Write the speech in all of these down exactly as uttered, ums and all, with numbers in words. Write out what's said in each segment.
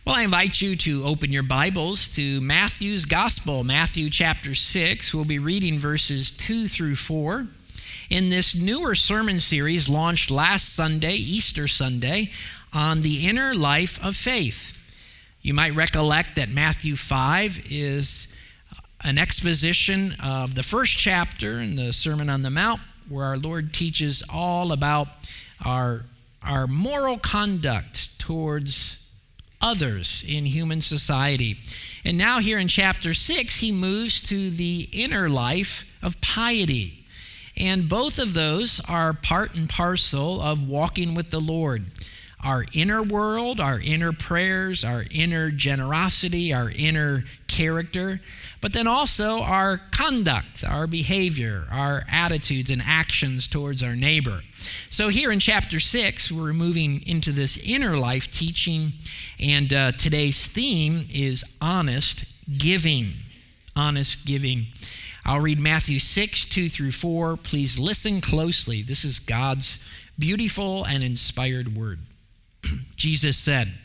Well, I invite you to open your Bibles to Matthew's Gospel, Matthew chapter six. We'll be reading verses two through four in this newer sermon series launched last Sunday, Easter Sunday, on the inner life of faith. You might recollect that Matthew five is an exposition of the first chapter in the Sermon on the Mount, where our Lord teaches all about our, our moral conduct towards others in human society. And now here in chapter six, he moves to the inner life of piety. And both of those are part and parcel of walking with the Lord. Our inner world, our inner prayers, our inner generosity, our inner character, but then also our conduct, our behavior, our attitudes and actions towards our neighbor. So here in chapter six, we're moving into this inner life teaching, and uh, today's theme is honest giving. Honest giving. I'll read Matthew six, two through four. Please listen closely. This is God's beautiful and inspired word. Jesus said,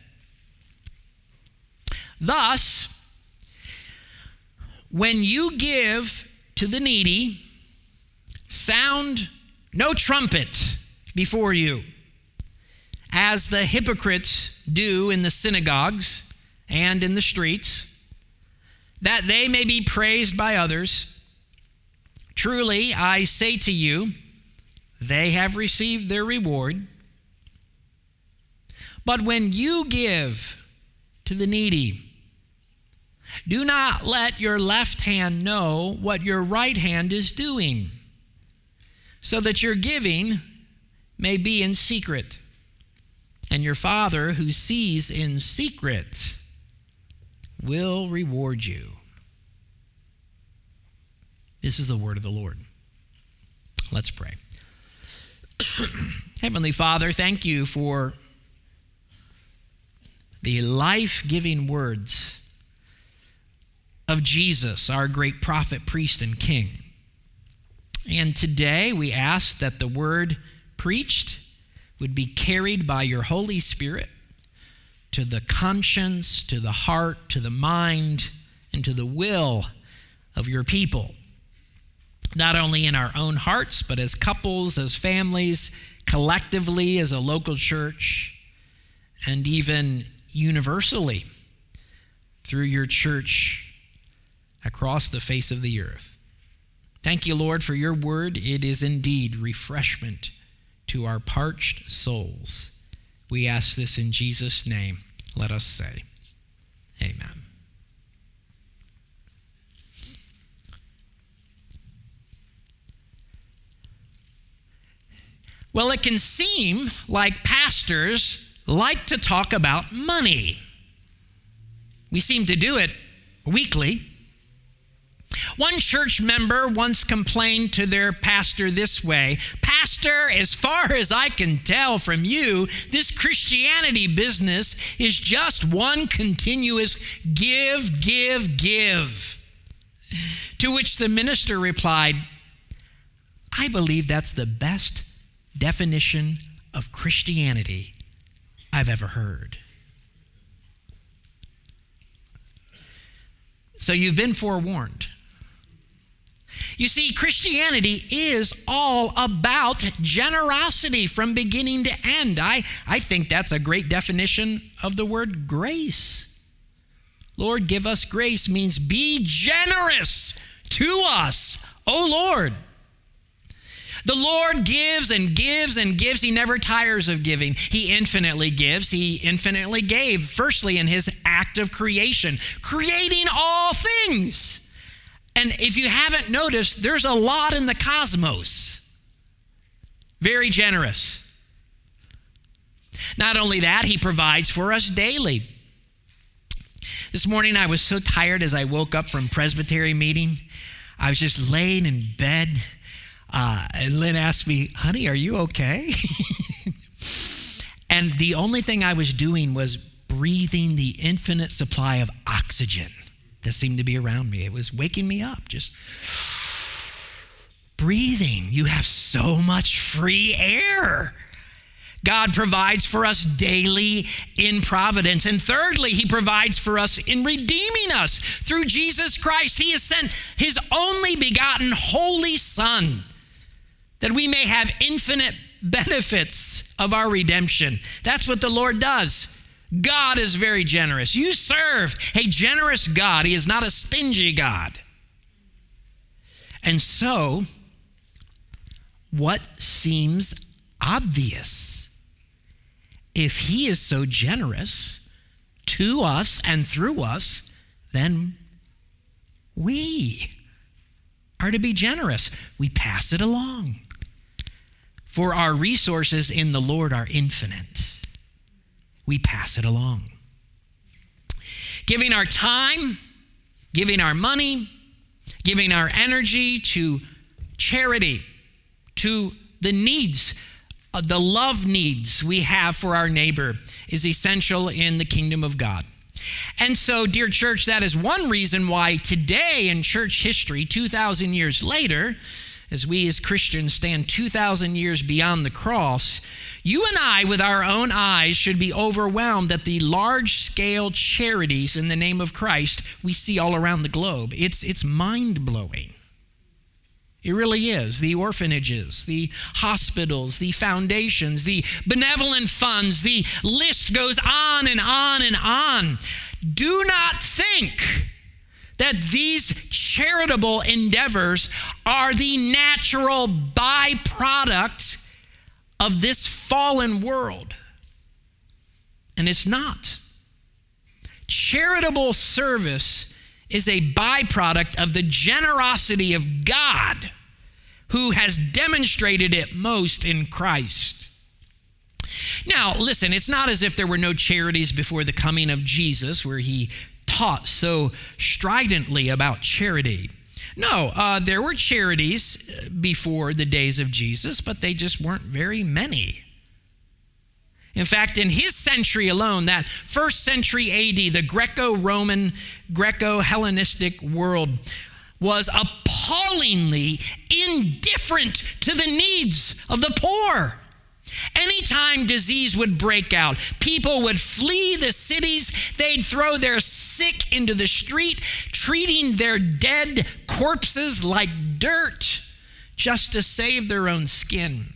"Thus, when you give to the needy, sound no trumpet before you, as the hypocrites do in the synagogues and in the streets, that they may be praised by others. Truly, I say to you, they have received their reward. But when you give to the needy, do not let your left hand know what your right hand is doing, so that your giving may be in secret. And your Father who sees in secret will reward you." This is the word of the Lord. Let's pray. Heavenly Father, thank you for the life-giving words of Jesus, our great prophet, priest, and king. And today we ask that the word preached would be carried by your Holy Spirit to the conscience, to the heart, to the mind, and to the will of your people. Not only in our own hearts, but as couples, as families, collectively as a local church, and even universally through your church across the face of the earth. Thank you, Lord, for your word. It is indeed refreshment to our parched souls. We ask this in Jesus' name. Let us say, amen. Well, it can seem like pastors like to talk about money. We seem to do it weekly. One church member once complained to their pastor this way: "Pastor, as far as I can tell from you, this Christianity business is just one continuous give, give, give." To which the minister replied, "I believe that's the best definition of Christianity I've ever heard." So you've been forewarned. You see, Christianity is all about generosity from beginning to end. I, I think that's a great definition of the word grace. Lord, give us grace means be generous to us, O Lord. The Lord gives and gives and gives. He never tires of giving. He infinitely gives. He infinitely gave, firstly, in his act of creation, creating all things. And if you haven't noticed, there's a lot in the cosmos. Very generous. Not only that, he provides for us daily. This morning, I was so tired as I woke up from Presbytery meeting. I was just laying in bed. Uh, and Lynn asked me, "Honey, are you okay?" And the only thing I was doing was breathing the infinite supply of oxygen that seemed to be around me. It was waking me up, just breathing. You have so much free air. God provides for us daily in providence. And thirdly, he provides for us in redeeming us through Jesus Christ. He has sent his only begotten Holy Son that we may have infinite benefits of our redemption. That's what the Lord does. God is very generous. You serve a generous God. He is not a stingy God. And so, what seems obvious? If he is so generous to us and through us, then we are to be generous. We pass it along. For our resources in the Lord are infinite. We pass it along. Giving our time, giving our money, giving our energy to charity, to the needs, uh, the love needs we have for our neighbor is essential in the kingdom of God. And so, dear church, that is one reason why today in church history, two thousand years later, as we as Christians stand two thousand years beyond the cross, you and I, with our own eyes, should be overwhelmed at the large-scale charities in the name of Christ we see all around the globe. It's, it's mind-blowing. It really is. The orphanages, the hospitals, the foundations, the benevolent funds, the list goes on and on and on. Do not think that these charitable endeavors are the natural byproduct of this fallen world. And it's not. Charitable service is a byproduct of the generosity of God, who has demonstrated it most in Christ. Now, listen, it's not as if there were no charities before the coming of Jesus, where he taught so stridently about charity. No, uh, there were charities before the days of Jesus, but they just weren't very many. In fact, in his century alone, that first century A D, the Greco-Roman, Greco-Hellenistic world was appallingly indifferent to the needs of the poor. Anytime disease would break out, people would flee the cities. They'd throw their sick into the street, treating their dead corpses like dirt just to save their own skin.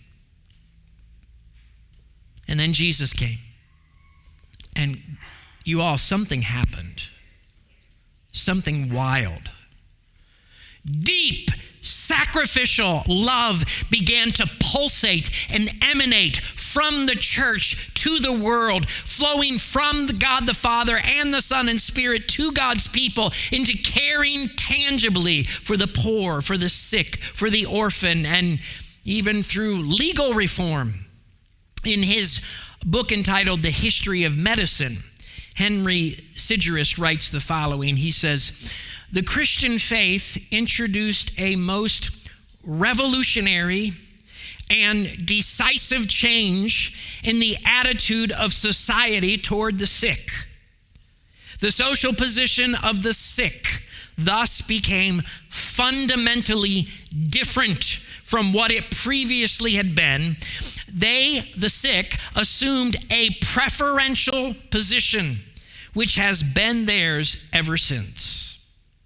And then Jesus came. And you all, something happened. Something wild. Deep, sacrificial love began to pulsate and emanate from the church to the world, flowing from the God the Father and the Son and Spirit to God's people into caring tangibly for the poor, for the sick, for the orphan, and even through legal reform. In his book entitled The History of Medicine, Henry Sigurus writes the following. He says, "The Christian faith introduced a most revolutionary and decisive change in the attitude of society toward the sick. The social position of the sick thus became fundamentally different from what it previously had been. They, the sick, assumed a preferential position, which has been theirs ever since."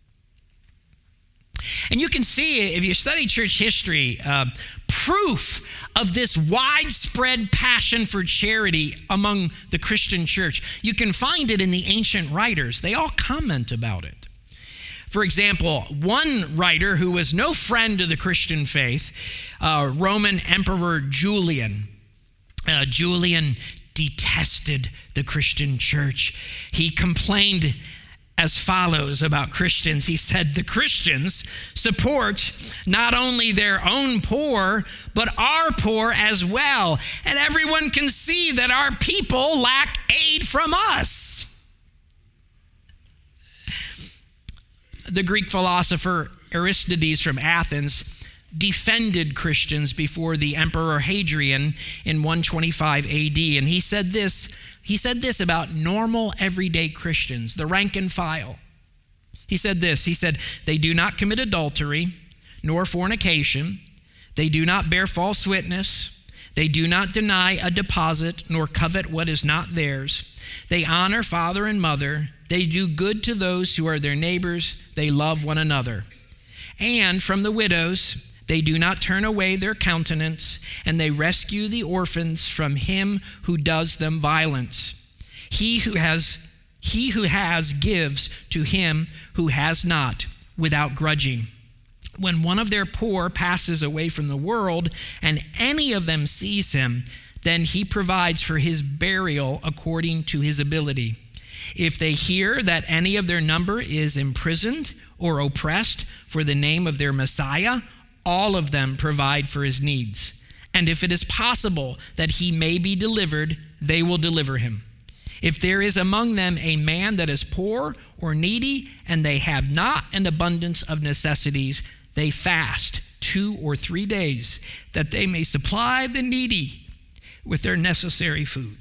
And you can see, if you study church history, uh, proof of this widespread passion for charity among the Christian church. You can find it in the ancient writers. They all comment about it. For example, one writer who was no friend of the Christian faith, uh, Roman Emperor Julian. Uh, Julian detested the Christian church. He complained as follows about Christians. He said, "The Christians support not only their own poor, but our poor as well. And everyone can see that our people lack aid from us." The Greek philosopher Aristides from Athens defended Christians before the Emperor Hadrian in one twenty-five A D. And he said this, he said this about normal everyday Christians, the rank and file. He said this, he said, "They do not commit adultery, nor fornication. They do not bear false witness. They do not deny a deposit, nor covet what is not theirs. They honor father and mother. They do good to those who are their neighbors. They love one another. And from the widows, they do not turn away their countenance, and they rescue the orphans from him who does them violence. He who has, he who has gives to him who has not, without grudging. When one of their poor passes away from the world, and any of them sees him, then he provides for his burial according to his ability. If they hear that any of their number is imprisoned or oppressed for the name of their Messiah, all of them provide for his needs. And if it is possible that he may be delivered, they will deliver him. If there is among them a man that is poor or needy, and they have not an abundance of necessities, they fast two or three days, that they may supply the needy with their necessary food.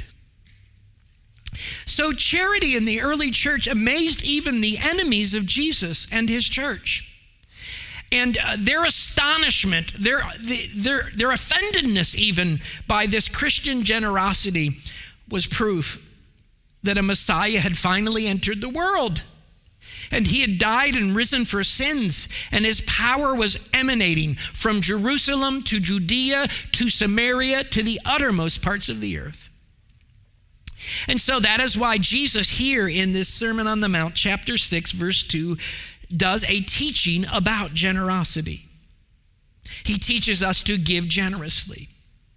So charity in the early church amazed even the enemies of Jesus and his church. And uh, their astonishment, their, their, their offendedness even by this Christian generosity was proof that a Messiah had finally entered the world. And he had died and risen for sins, and his power was emanating from Jerusalem to Judea to Samaria to the uttermost parts of the earth. And so that is why Jesus here in this Sermon on the Mount, chapter six, verse two, does a teaching about generosity. He teaches us to give generously.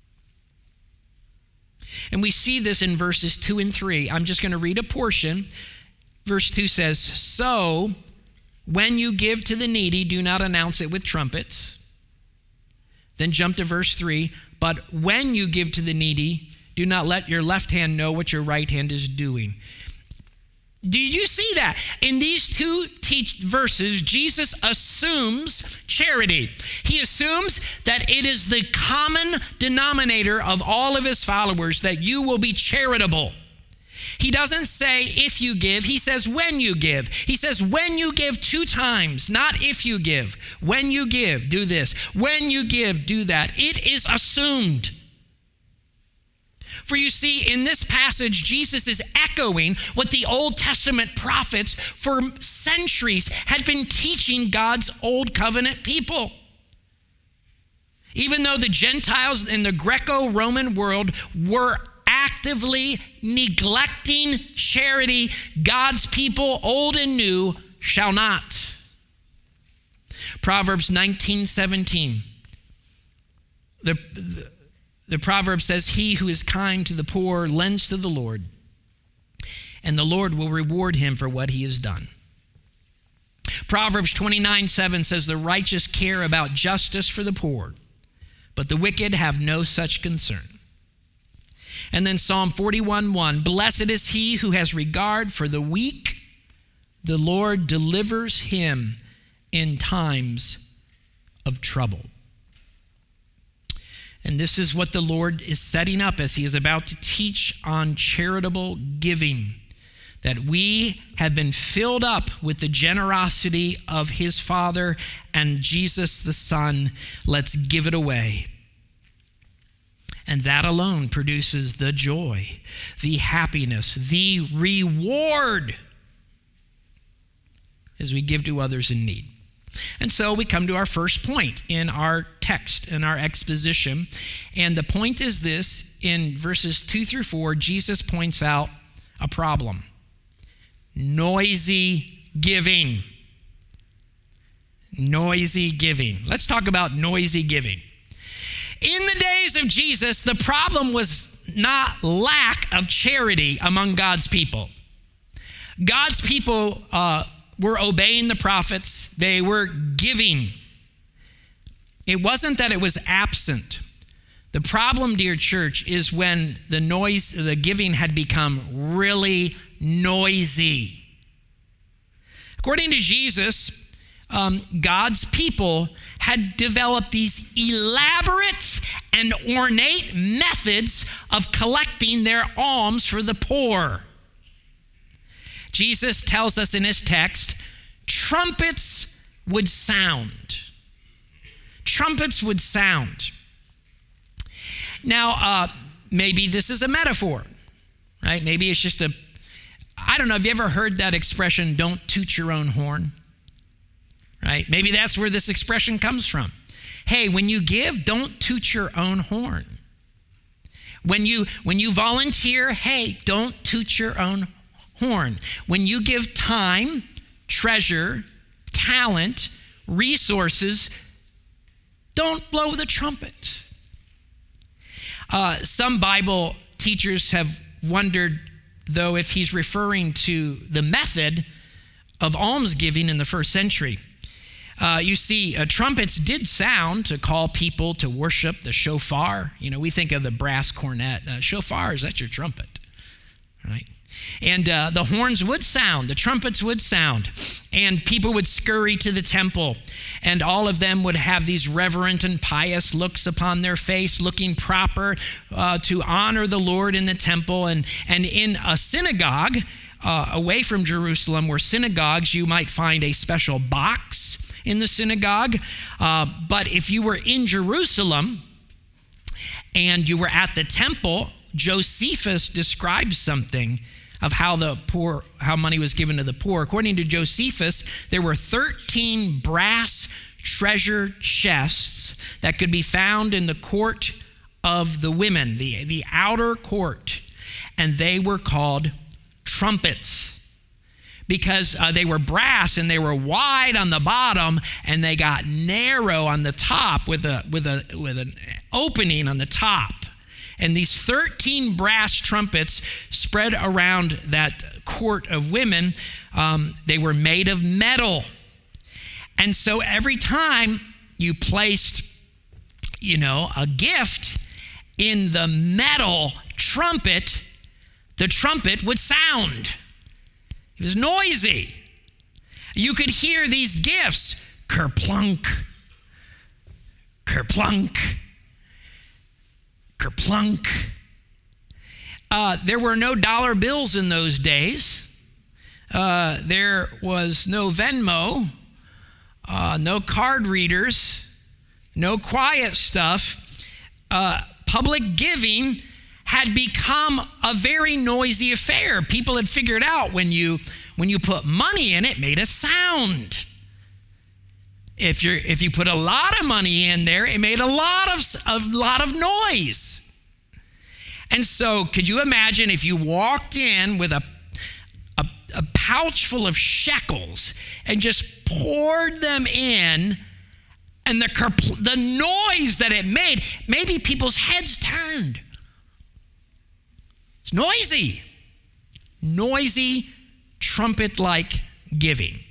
And we see this in verses two and three. I'm just going to read a portion. Verse two says, "So when you give to the needy, do not announce it with trumpets." Then jump to verse three. "But when you give to the needy, do not let your left hand know what your right hand is doing." Did you see that? In these two teach verses, Jesus assumes charity. He assumes that it is the common denominator of all of his followers that you will be charitable. He doesn't say if you give, he says when you give. He says when you give two times, not if you give. When you give, do this. When you give, do that. It is assumed. For you see, in this passage, Jesus is echoing what the Old Testament prophets for centuries had been teaching God's old covenant people. Even though the Gentiles in the Greco-Roman world were actively neglecting charity, God's people, old and new, shall not. Proverbs nineteen seventeen. The, the, the proverb says, "He who is kind to the poor lends to the Lord, and the Lord will reward him for what he has done." Proverbs twenty-nine seven says, "The righteous care about justice for the poor, but the wicked have no such concern." And then Psalm forty-one one, "Blessed is he who has regard for the weak. The Lord delivers him in times of trouble." And this is what the Lord is setting up as he is about to teach on charitable giving, that we have been filled up with the generosity of his Father and Jesus the Son. Let's give it away. And that alone produces the joy, the happiness, the reward as we give to others in need. And so we come to our first point in our text, in our exposition. And the point is this: in verses two through four, Jesus points out a problem. Noisy giving. Noisy giving. Let's talk about noisy giving. In the days of Jesus, the problem was not lack of charity among God's people. God's people uh, were obeying the prophets. They were giving. It wasn't that it was absent. The problem, dear church, is when the noise, the giving had become really noisy. According to Jesus, um, God's people had developed these elaborate and ornate methods of collecting their alms for the poor. Jesus tells us in his text, trumpets would sound. Trumpets would sound. Now, uh, maybe this is a metaphor, right? Maybe it's just a, I don't know, have you ever heard that expression, don't toot your own horn? Right? Maybe that's where this expression comes from. Hey, when you give, don't toot your own horn. When you when you volunteer, hey, don't toot your own horn. When you give time, treasure, talent, resources, don't blow the trumpet. Uh, some Bible teachers have wondered, though, if he's referring to the method of almsgiving in the first century. Uh, you see, uh, trumpets did sound to call people to worship. The shofar, you know, we think of the brass cornet. Uh, shofar, is that your trumpet, right? And uh, the horns would sound, the trumpets would sound, and people would scurry to the temple, and all of them would have these reverent and pious looks upon their face, looking proper uh, to honor the Lord in the temple. And, and in a synagogue, uh, away from Jerusalem, where synagogues, you might find a special box in the synagogue. Uh, but if you were in Jerusalem and you were at the temple, Josephus describes something of how the poor, how money was given to the poor. According to Josephus, there were thirteen brass treasure chests that could be found in the court of the women, the, the outer court, and they were called trumpets, because uh, they were brass and they were wide on the bottom and they got narrow on the top with a with a with an opening on the top. And these thirteen brass trumpets spread around that court of women. Um, they were made of metal. And so every time you placed, you know, a gift in the metal trumpet, the trumpet would sound. It was noisy. You could hear these gifts, kerplunk, kerplunk, kerplunk. Uh, there were no dollar bills in those days. Uh, there was no Venmo, uh, no card readers, no quiet stuff. Uh, public giving had become a very noisy affair. People had figured out when you when you put money in, it made a sound. If you if you put a lot of money in there, it made a lot of a lot of noise. And so, could you imagine if you walked in with a a, a pouch full of shekels and just poured them in, and the the noise that it made, maybe people's heads turned. It's noisy, noisy, trumpet-like giving.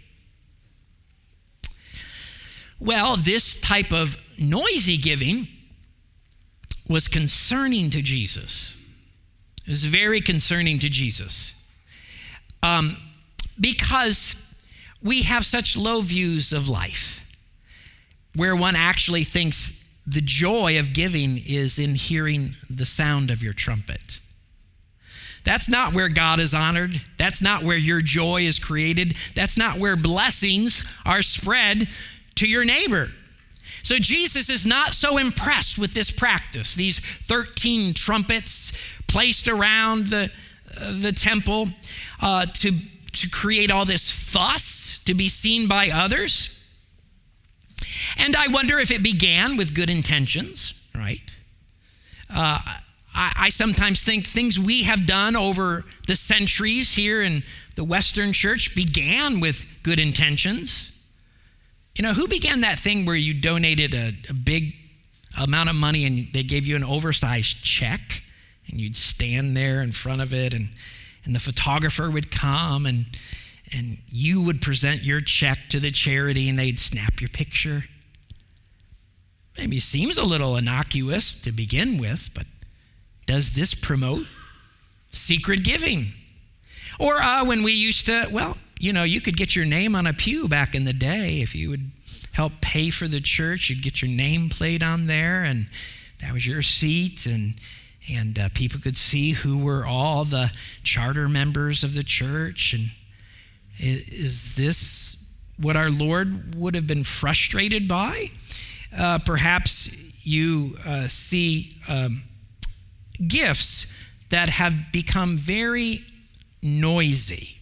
Well, this type of noisy giving was concerning to Jesus. It was very concerning to Jesus um, because we have such low views of life, where one actually thinks the joy of giving is in hearing the sound of your trumpet. That's not where God is honored. That's not where your joy is created. That's not where blessings are spread to your neighbor. So Jesus is not so impressed with this practice, these thirteen trumpets placed around the, uh, the temple uh, to, to create all this fuss to be seen by others. And I wonder if it began with good intentions, right? Uh, I, I sometimes think things we have done over the centuries here in the Western church began with good intentions. You know, who began that thing where you donated a, a big amount of money and they gave you an oversized check and you'd stand there in front of it and, and the photographer would come and, and you would present your check to the charity and they'd snap your picture? Maybe seems a little innocuous to begin with, but does this promote secret giving? Or uh, when we used to, well, you know, you could get your name on a pew back in the day. If you would help pay for the church, you'd get your name plate on there, and that was your seat, and and uh, people could see who were all the charter members of the church. And is, is this what our Lord would have been frustrated by? Uh, perhaps you uh, see um, gifts that have become very noisy.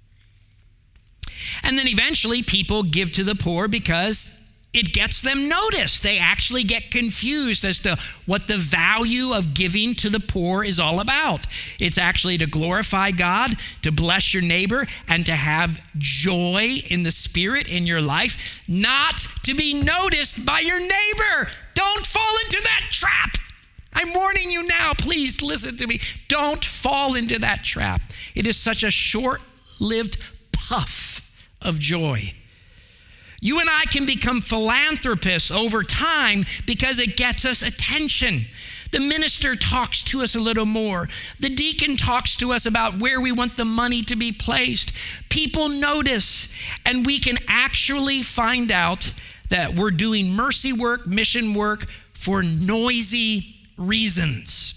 And then eventually people give to the poor because it gets them noticed. They actually get confused as to what the value of giving to the poor is all about. It's actually to glorify God, to bless your neighbor, and to have joy in the Spirit in your life, not to be noticed by your neighbor. Don't fall into that trap. I'm warning you now. Please listen to me. Don't fall into that trap. It is such a short-lived puff of joy. You and I can become philanthropists over time because it gets us attention. The minister talks to us a little more. The deacon talks to us about where we want the money to be placed. People notice, and we can actually find out that we're doing mercy work, mission work for noisy reasons.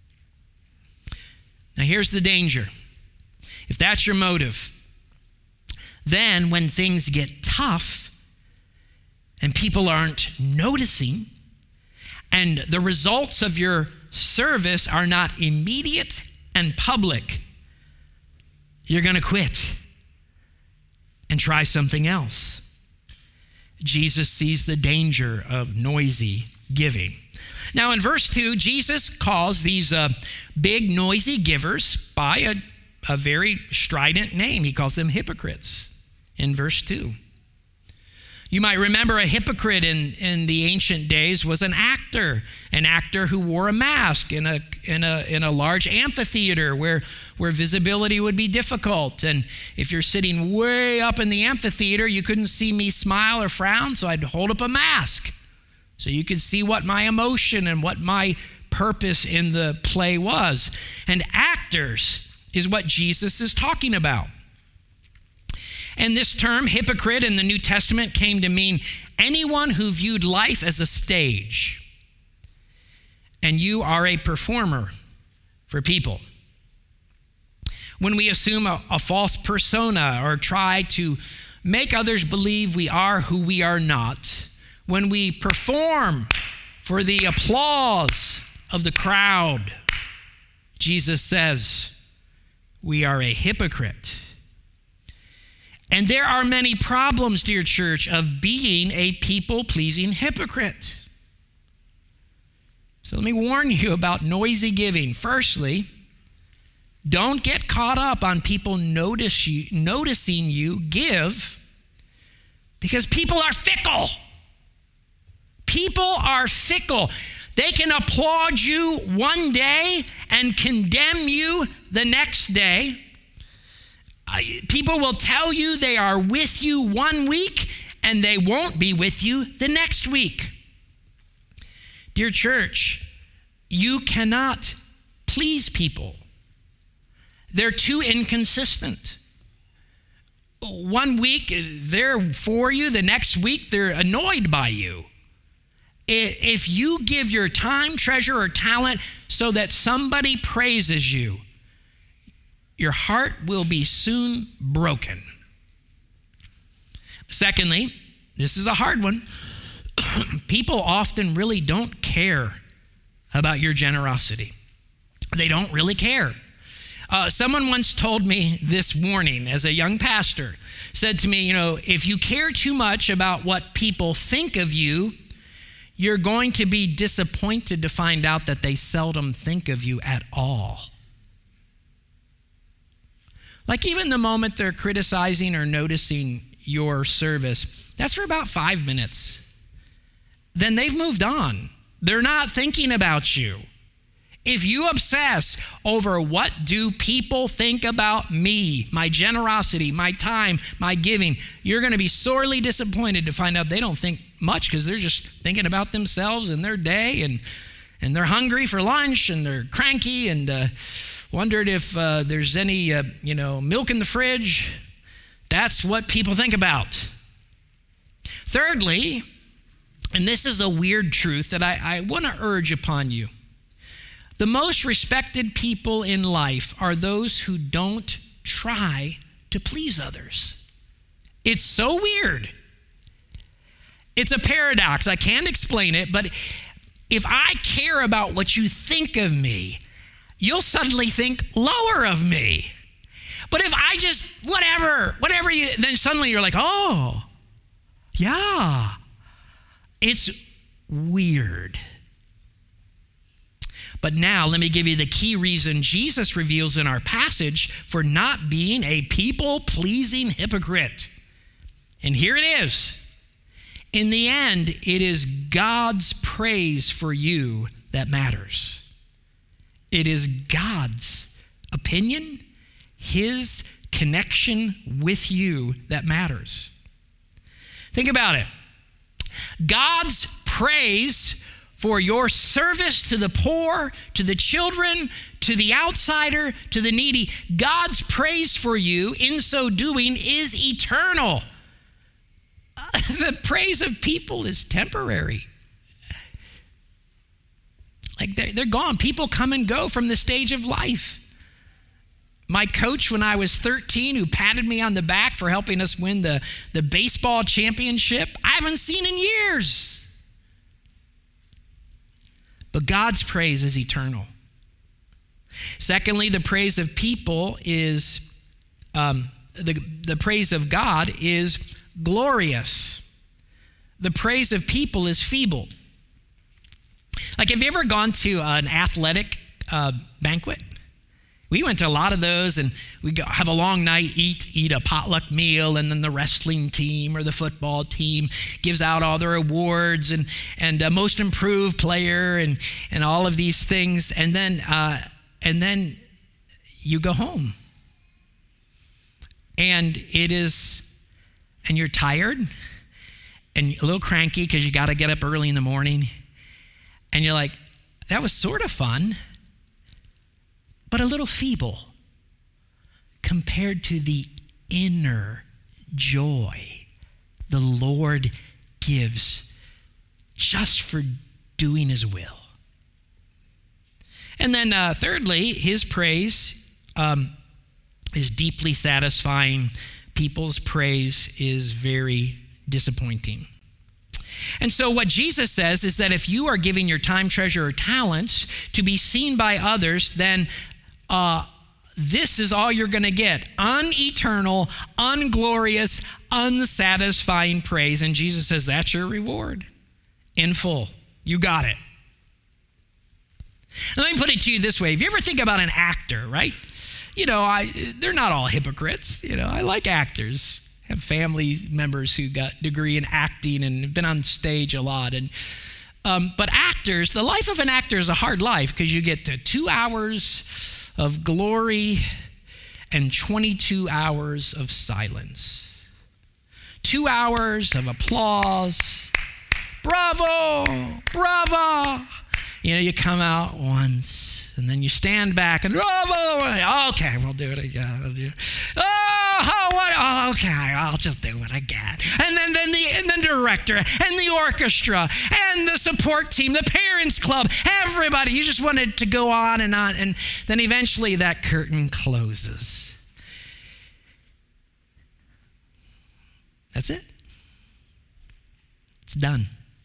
Now here's the danger. If that's your motive, then when things get tough and people aren't noticing and the results of your service are not immediate and public, you're going to quit and try something else. Jesus sees the danger of noisy giving. Now in verse two, Jesus calls these uh, big noisy givers by a, a very strident name. He calls them hypocrites in verse two. You might remember a hypocrite in, in the ancient days was an actor, an actor who wore a mask in a in a in a large amphitheater where where visibility would be difficult. And if you're sitting way up in the amphitheater, you couldn't see me smile or frown, so I'd hold up a mask so you could see what my emotion and what my purpose in the play was. And actors is what Jesus is talking about. And this term, hypocrite, in the New Testament came to mean anyone who viewed life as a stage. And you are a performer for people. When we assume a, a false persona or try to make others believe we are who we are not, when we perform for the applause of the crowd, Jesus says we are a hypocrite. And there are many problems, dear church, of being a people-pleasing hypocrite. So let me warn you about noisy giving. Firstly, don't get caught up on people notice you, noticing you give, because people are fickle. People are fickle. They can applaud you one day and condemn you the next day. People will tell you they are with you one week and they won't be with you the next week. Dear church, you cannot please people. They're too inconsistent. One week they're for you, the next week they're annoyed by you. If you give your time, treasure, or talent so that somebody praises you, your heart will be soon broken. Secondly, this is a hard one. People often really don't care about your generosity. They don't really care. Uh, someone once told me this warning as a young pastor, said to me, you know, if you care too much about what people think of you, you're going to be disappointed to find out that they seldom think of you at all. Like even the moment they're criticizing or noticing your service, that's for about five minutes. Then they've moved on. They're not thinking about you. If you obsess over what do people think about me, my generosity, my time, my giving, you're going to be sorely disappointed to find out they don't think much because they're just thinking about themselves and their day, and and they're hungry for lunch and they're cranky and uh, wondered if uh, there's any, uh, you know, milk in the fridge. That's what people think about. Thirdly, and this is a weird truth that I, I want to urge upon you. The most respected people in life are those who don't try to please others. It's so weird. It's a paradox. I can't explain it, but if I care about what you think of me, you'll suddenly think lower of me. But if I just, whatever, whatever you, then suddenly you're like, oh, yeah. It's weird. But now let me give you the key reason Jesus reveals in our passage for not being a people-pleasing hypocrite. And here it is. In the end, it is God's praise for you that matters. It is God's opinion, his connection with you that matters. Think about it. God's praise for your service to the poor, to the children, to the outsider, to the needy, God's praise for you in so doing is eternal. The praise of people is temporary. Like they're, they're gone. People come and go from the stage of life. My coach when I was thirteen, who patted me on the back for helping us win the, the baseball championship, I haven't seen in years. But God's praise is eternal. Secondly, the praise of people is, um, the, the praise of God is glorious. The praise of people is feeble. Like, have you ever gone to an athletic uh, banquet? We went to a lot of those, and we go, have a long night, eat eat a potluck meal, and then the wrestling team or the football team gives out all their awards and and uh, most improved player and and all of these things, and then uh, and then you go home, and it is, and you're tired and a little cranky because you got to get up early in the morning, and you're like, that was sort of fun, but a little feeble compared to the inner joy the Lord gives just for doing his will. And then uh, thirdly, his praise um, is deeply satisfying. People's praise is very disappointing. And so what Jesus says is that if you are giving your time, treasure, or talents to be seen by others, then uh, this is all you're going to get. Uneternal, unglorious, unsatisfying praise. And Jesus says that's your reward in full. You got it. Let me put it to you this way. If you ever think about an actor, right? You know, I, they're not all hypocrites. You know, I like actors. I have family members who got a degree in acting and have been on stage a lot. And um, but actors, the life of an actor is a hard life because you get to two hours of glory and twenty-two hours of silence. Two hours of applause. Bravo, bravo. You know, you come out once, and then you stand back, and bravo. Okay, we'll do it again. We'll do it. Oh, what? Oh, okay, I'll just do it again. And then, then the and the director, and the orchestra, and the support team, the parents club, everybody. You just wanted to go on and on, and then eventually that curtain closes. That's it. It's done.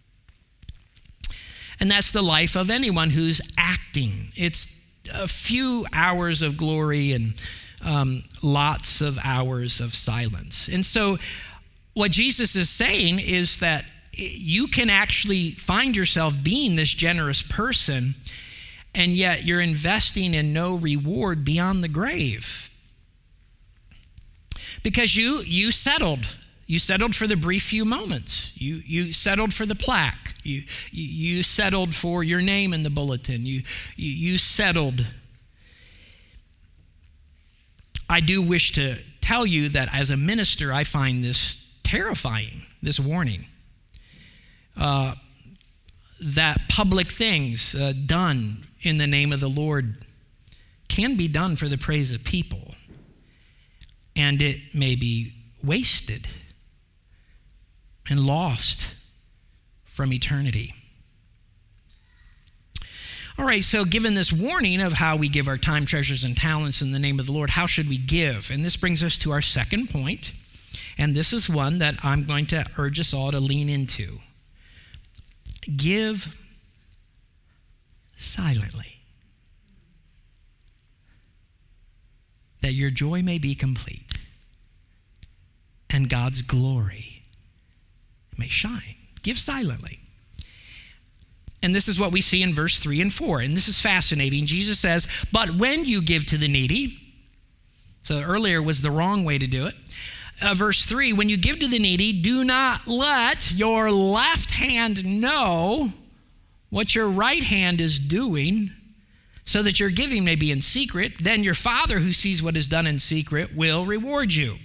And that's the life of anyone who's acting. It's a few hours of glory and um, lots of hours of silence. And so what Jesus is saying is that you can actually find yourself being this generous person, and yet you're investing in no reward beyond the grave. Because you you settled. You settled for the brief few moments. You you settled for the plaque. You you, you settled for your name in the bulletin. You, you you settled. I do wish to tell you that as a minister, I find this terrifying, this warning. Uh, that public things uh, done in the name of the Lord can be done for the praise of people, and it may be wasted and lost from eternity. All right, so given this warning of how we give our time, treasures, and talents in the name of the Lord, how should we give? And this brings us to our second point, and this is one that I'm going to urge us all to lean into. Give silently, that your joy may be complete and God's glory may shine. Give silently. And this is what we see in verse three and four. And this is fascinating. Jesus says, but when you give to the needy, so earlier was the wrong way to do it. Uh, verse three, when you give to the needy, do not let your left hand know what your right hand is doing, so that your giving may be in secret. Then your Father who sees what is done in secret will reward you.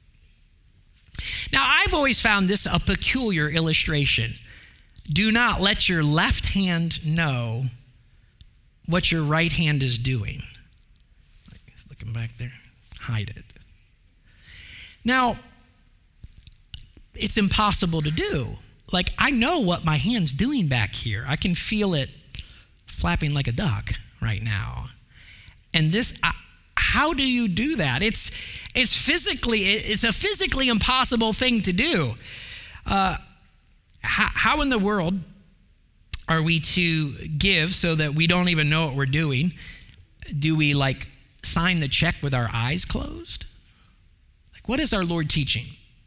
Now, I've always found this a peculiar illustration. Do not let your left hand know what your right hand is doing. He's looking back there. Hide it. Now, it's impossible to do. Like, I know what my hand's doing back here. I can feel it flapping like a duck right now. And this, uh, how do you do that? It's it's physically, it's a physically impossible thing to do. Uh, how, how in the world are we to give so that we don't even know what we're doing? Do we like sign the check with our eyes closed? Like, what is our Lord teaching?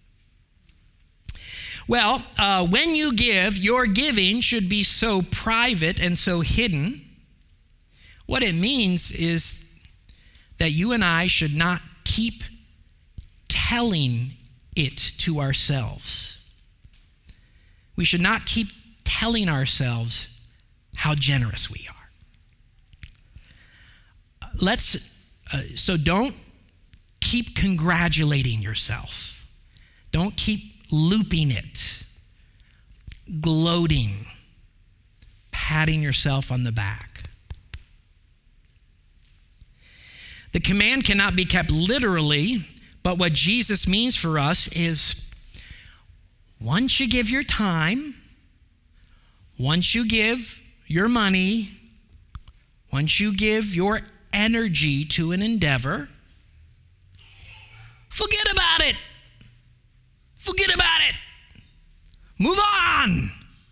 Well, uh, when you give, your giving should be so private and so hidden. What it means is that you and I should not keep telling it to ourselves. We should not keep telling ourselves how generous we are. Let's, uh, so don't keep congratulating yourself. Don't keep looping it, gloating, patting yourself on the back. The command cannot be kept literally, but what Jesus means for us is once you give your time, once you give your money, once you give your energy to an endeavor, forget about it. Forget about it. Move on.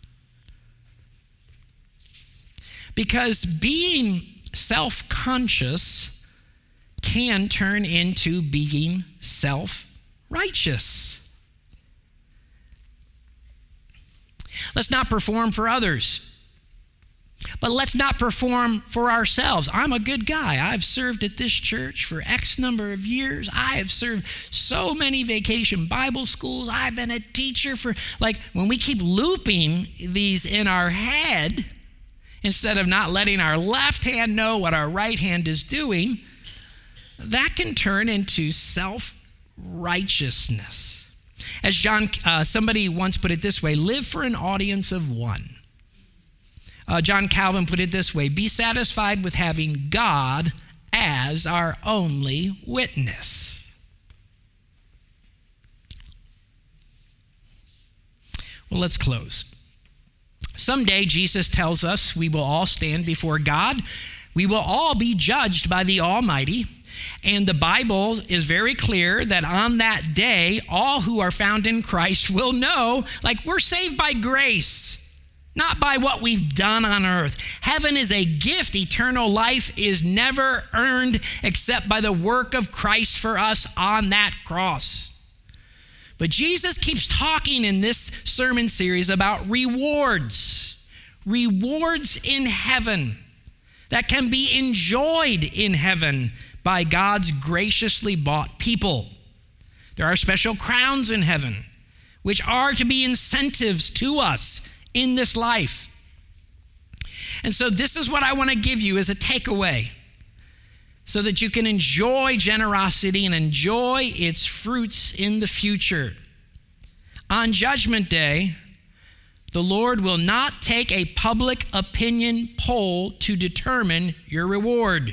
Because being self-conscious can turn into being self-righteous. Let's not perform for others, but let's not perform for ourselves. I'm a good guy. I've served at this church for X number of years. I have served so many vacation Bible schools. I've been a teacher for, like, when we keep looping these in our head, instead of not letting our left hand know what our right hand is doing, that can turn into self-righteousness. As John, uh, somebody once put it this way, live for an audience of one. Uh, John Calvin put it this way, be satisfied with having God as our only witness. Well, let's close. Someday, Jesus tells us we will all stand before God. We will all be judged by the Almighty. And the Bible is very clear that on that day, all who are found in Christ will know, like, we're saved by grace, not by what we've done on earth. Heaven is a gift. Eternal life is never earned except by the work of Christ for us on that cross. But Jesus keeps talking in this sermon series about rewards, rewards in heaven that can be enjoyed in heaven by God's graciously bought people. There are special crowns in heaven, which are to be incentives to us in this life. And so this is what I want to give you as a takeaway, so that you can enjoy generosity and enjoy its fruits in the future. On Judgment Day, the Lord will not take a public opinion poll to determine your reward.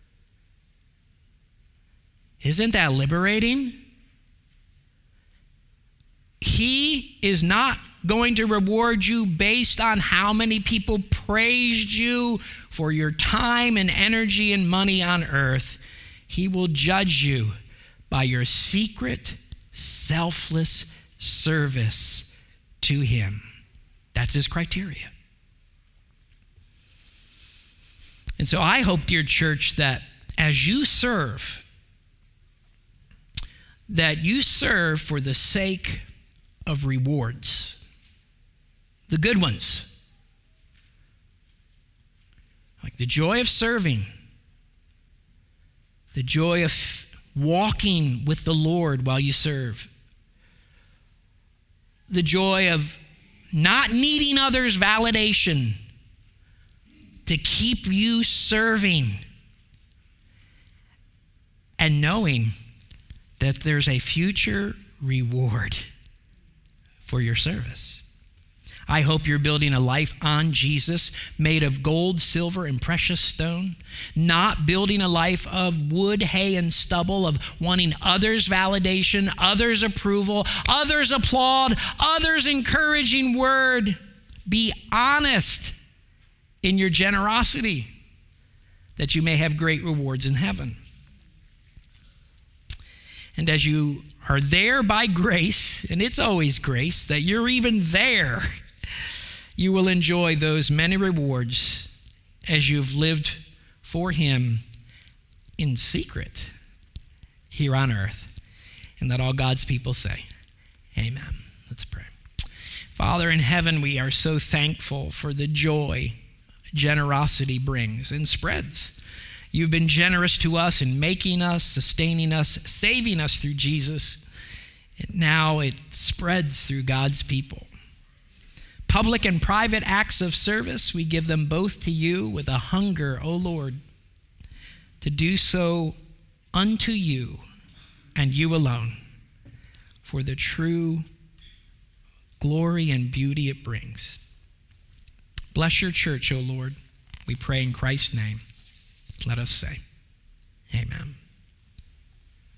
Isn't that liberating? He is not going to reward you based on how many people praised you for your time and energy and money on earth. He will judge you by your secret, selfless service to him. That's his criteria. And so I hope, dear church, that as you serve, that you serve for the sake of rewards, the good ones, like the joy of serving, the joy of walking with the Lord while you serve, the joy of not needing others' validation to keep you serving, and knowing that there's a future reward for your service. I hope you're building a life on Jesus, made of gold, silver, and precious stone, not building a life of wood, hay, and stubble, of wanting others' validation, others' approval, others' applaud, others' encouraging word. Be honest in your generosity, that you may have great rewards in heaven. And as you are there by grace, and it's always grace, that you're even there, you will enjoy those many rewards as you've lived for him in secret here on earth. And that all God's people say, amen. Let's pray. Father in heaven, we are so thankful for the joy generosity brings and spreads. You've been generous to us in making us, sustaining us, saving us through Jesus. And now it spreads through God's people. Public and private acts of service, we give them both to you with a hunger, O Lord, to do so unto you and you alone for the true glory and beauty it brings. Bless your church, O Lord. We pray in Christ's name. Let us say, amen.